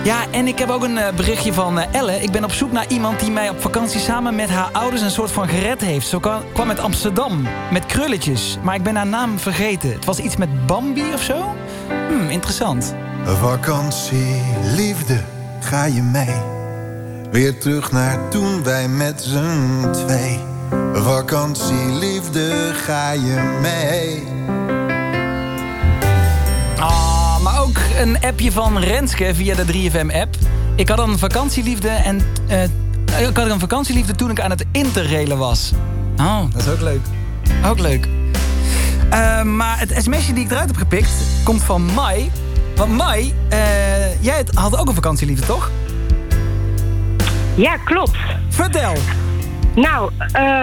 Ja, en ik heb ook een berichtje van Elle. Ik ben op zoek naar iemand die mij op vakantie samen met haar ouders een soort van gered heeft. Zo kwam uit Amsterdam, met krulletjes. Maar ik ben haar naam vergeten. Het was iets met Bambi of zo? Interessant. Vakantie, liefde, ga je mee? Weer terug naar toen wij met z'n twee. Vakantie, liefde, ga je mee? Maar ook een appje van Renske via de 3FM-app. Ik had een vakantieliefde toen ik aan het interrailen was. Oh, dat is ook leuk. Ook leuk. Maar het sms'je die ik eruit heb gepikt komt van Mai. Want Mai, jij had ook een vakantieliefde, toch? Ja, klopt. Vertel. Nou,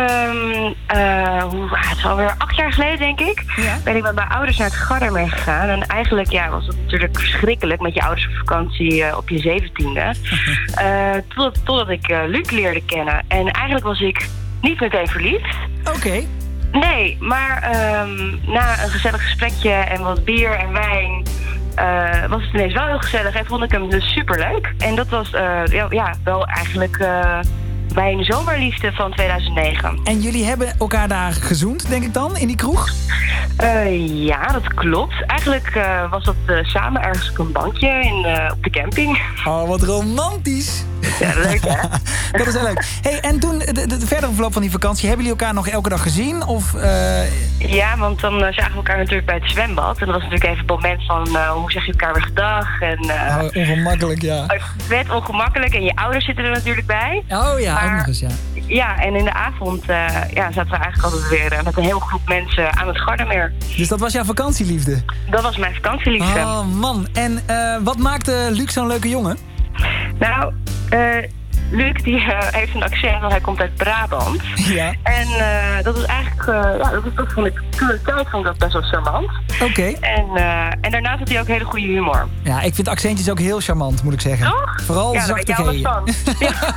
het is alweer 8 jaar geleden, denk ik. Ja. Ben ik met mijn ouders naar het Gardameer gegaan. En eigenlijk was het natuurlijk verschrikkelijk met je ouders op vakantie op je 17e. Totdat ik Luc leerde kennen. En eigenlijk was ik niet meteen verliefd. Oké. Nee, maar na een gezellig gesprekje en wat bier en wijn... was het ineens wel heel gezellig en vond ik hem dus superleuk. En dat was wel eigenlijk mijn zomerliefde van 2009. En jullie hebben elkaar daar gezoend, denk ik dan, in die kroeg? Ja, dat klopt. Eigenlijk was dat samen ergens op een bankje op de camping. Oh, wat romantisch. Ja, leuk hè? Dat is heel leuk. Hey, en toen, de verdere verloop van die vakantie, hebben jullie elkaar nog elke dag gezien? Of, Ja, want dan zagen we elkaar natuurlijk bij het zwembad. En dat was natuurlijk even het moment van, hoe zeg je elkaar weer gedag? En, ongemakkelijk, ja. Het werd ongemakkelijk en je ouders zitten er natuurlijk bij. Oh ja, maar, ook nog eens, ja. Ja, en in de avond zaten we eigenlijk altijd weer met een hele groep mensen aan het Gardameer. Dus dat was jouw vakantieliefde? Dat was mijn vakantieliefde. Oh man, en wat maakte Luc zo'n leuke jongen? Nou, Luc die heeft een accent, want hij komt uit Brabant. Ja. En dat is eigenlijk, dat vond ik toen de tijd vond ik dat best wel charmant. Oké. En daarnaast had hij ook hele goede humor. Ja, ik vind accentjes ook heel charmant, moet ik zeggen. Toch? Vooral ja, zachte daar weet je alles van.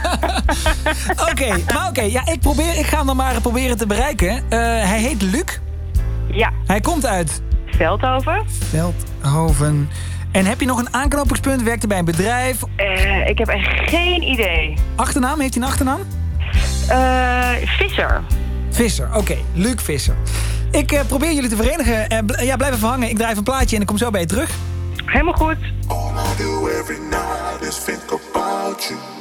Ja. Oké, ja, ik ga hem dan maar proberen te bereiken. Hij heet Luc. Ja. Hij komt uit... Veldhoven. Veldhoven. En heb je nog een aanknopingspunt? Werkt hij bij een bedrijf? Ik heb echt geen idee. Achternaam? Heeft hij een achternaam? Visser. Visser, oké. Luc Visser. Ik probeer jullie te verenigen. Blijf even hangen. Ik draai even een plaatje en ik kom zo bij je terug. Helemaal goed. All I do every night is think about you.